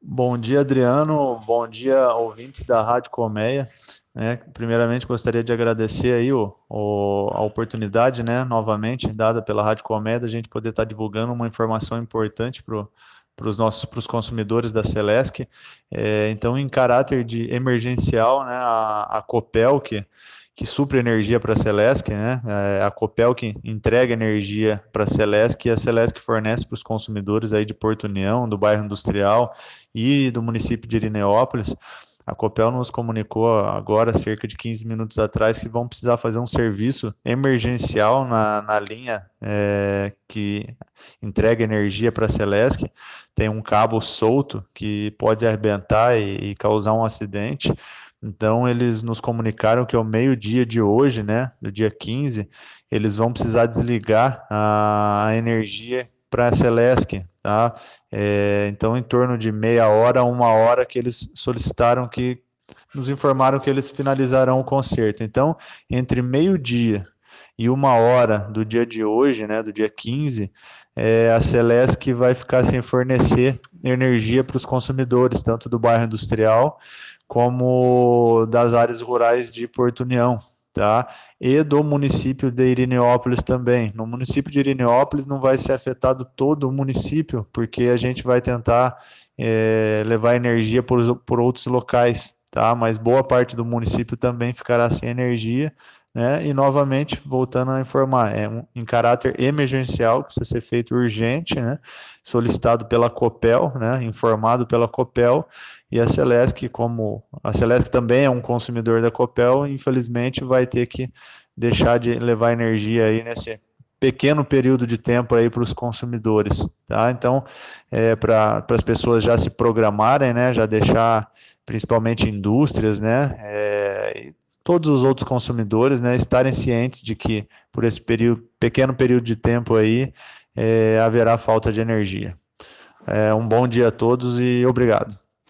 Bom dia, Adriano. Bom dia, ouvintes da Rádio Colmeia. Primeiramente, gostaria de agradecer aí a oportunidade, né, novamente dada pela Rádio Colmeia, da gente poder estar divulgando uma informação importante para os consumidores da Celesc. Então, em caráter de emergencial, né, a Copel, que supre energia para a Celesc, né? A Copel que entrega energia para a Celesc e a Celesc fornece para os consumidores aí de Porto União, do bairro Industrial e do município de Irineópolis. A Copel nos comunicou agora, cerca de 15 minutos atrás, que vão precisar fazer um serviço emergencial na linha que entrega energia para a Celesc. Tem um cabo solto que pode arrebentar e causar um acidente. Então, eles nos comunicaram que ao meio-dia de hoje, né, do dia 15, eles vão precisar desligar a energia para a Celesc, tá? Então, em torno de meia hora a uma hora que eles solicitaram que nos informaram que eles finalizarão o conserto. Então, entre meio-dia e uma hora do dia de hoje, né, do dia 15, a Celesc vai ficar sem fornecer energia para os consumidores, tanto do bairro industrial como das áreas rurais de Porto União, tá? E do município de Irineópolis também. No município de Irineópolis não vai ser afetado todo o município, porque a gente vai tentar levar energia por outros locais, tá? Mas boa parte do município também ficará sem energia, né? E novamente, voltando a informar, em caráter emergencial, precisa ser feito urgente, né? Solicitado pela Copel, né? Informado pela Copel, e a Celesc, como a Celesc também é um consumidor da Copel, infelizmente vai ter que deixar de levar energia aí nesse pequeno período de tempo aí para os consumidores, tá? Então, para as pessoas já se programarem, né? Já deixar, principalmente indústrias, né? E todos os outros consumidores, né? Estarem cientes de que por esse pequeno período de tempo aí haverá falta de energia. Um bom dia a todos e obrigado.